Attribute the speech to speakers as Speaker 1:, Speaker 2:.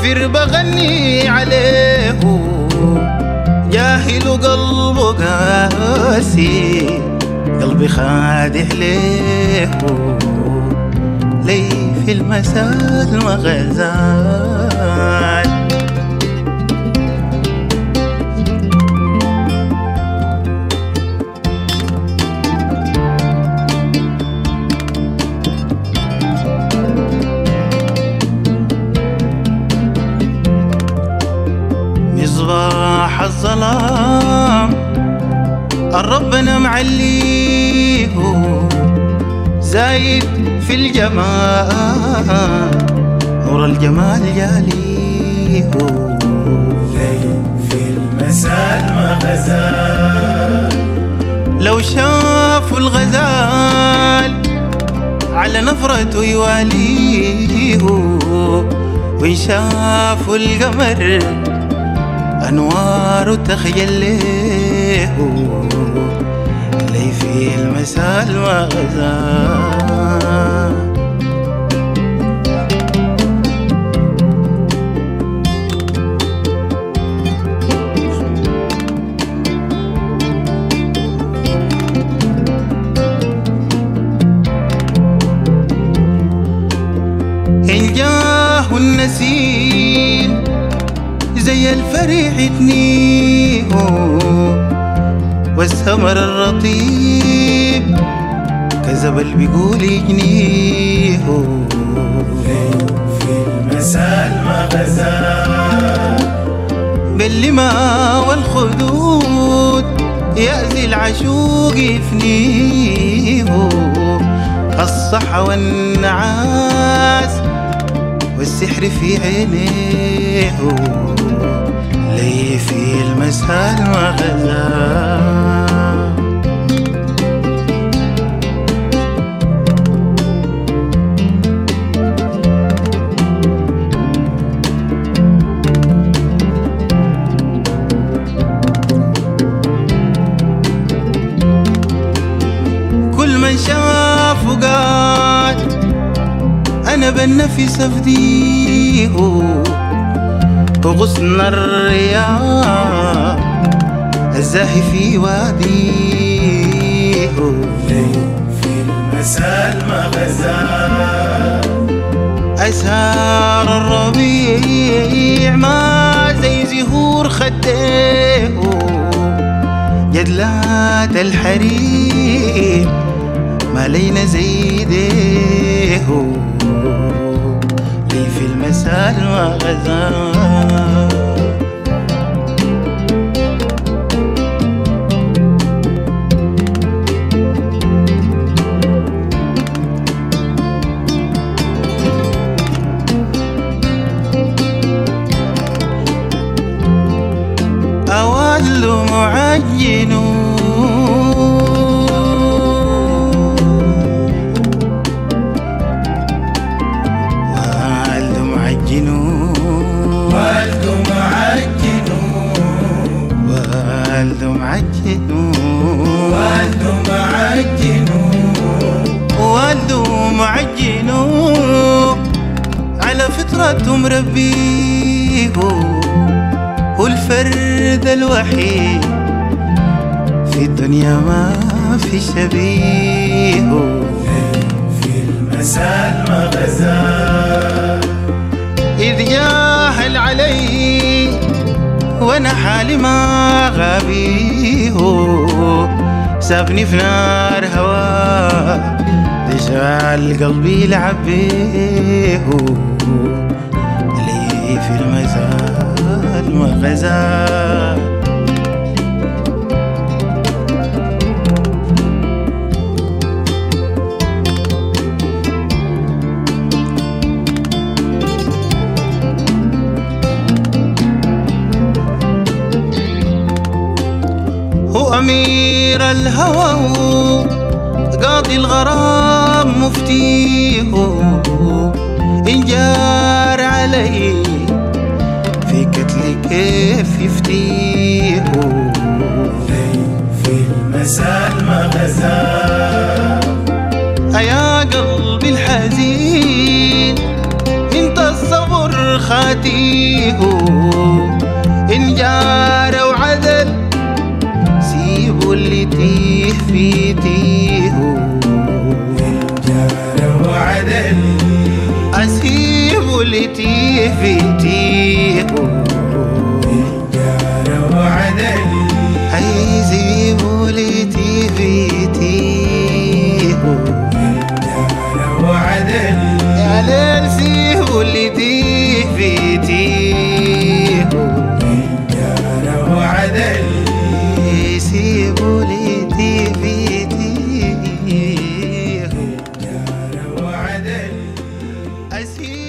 Speaker 1: كافر بغني عليه، جاهل قلبه قاسي قلبي خادع ليه، لي في المساء المغزال. مصباح الظلام الربنا معليه، زايد في الجمال نور الجمال جاليه،
Speaker 2: في المساء المغزال.
Speaker 1: لو شافوا الغزال على نفرته يواليه، وإن شافوا القمر أنوار تخجل ليه، لي في المساء المغزال. إن جاه النسيم زي الفريح تنيه، والثمر الرطيب كذب بيقول يجنيه،
Speaker 2: في المساء المغزال.
Speaker 1: باللما والخدود يأذي العشوق يفنيه، الصحة والنعاس والسحر في عينيه، لي في المساء المغزال. كل من شافه قال أنا بالنفس أفديه، وغصن الرياح الزاهي في واديه،
Speaker 2: في المساء المغزال.
Speaker 1: أزهار الربيع ما زي زهور خديه، جدلات الحرير ما لينا زي ديه، لي في المساء المغزال. أول معجنون والدوا معجنوا على فطرة مربيه، والفرد الوحيد في الدنيا ما في شبيه،
Speaker 2: في المساء المغزال.
Speaker 1: إذ جاهل علي وانا حالي ما غابيه، سابني في نار هواه تشعل قلبي لعبيه، لي في المساء المغزال. هو أمير الهوى قاضي الغرام مفتيه، إن جار علي في قتلي كيف يفتيه،
Speaker 2: في المساء المغزال.
Speaker 1: أيا قلبي الحزين انت الصبر خاتيه إن جار وعدل سيبوا اللي تيه في تيه
Speaker 2: إن جار وعدل
Speaker 1: أسيبوا اللي تيه في تيه
Speaker 2: إن جار وعدل
Speaker 1: هيسيبوا اللي تيه في تيه
Speaker 2: إن جار وعدل
Speaker 1: يا ليل سيبوا اللي تيه في تيه
Speaker 2: إن جار وعدل
Speaker 1: سيبوا اللي تيه في تيه
Speaker 2: إن جار وعدل
Speaker 1: أسيبوا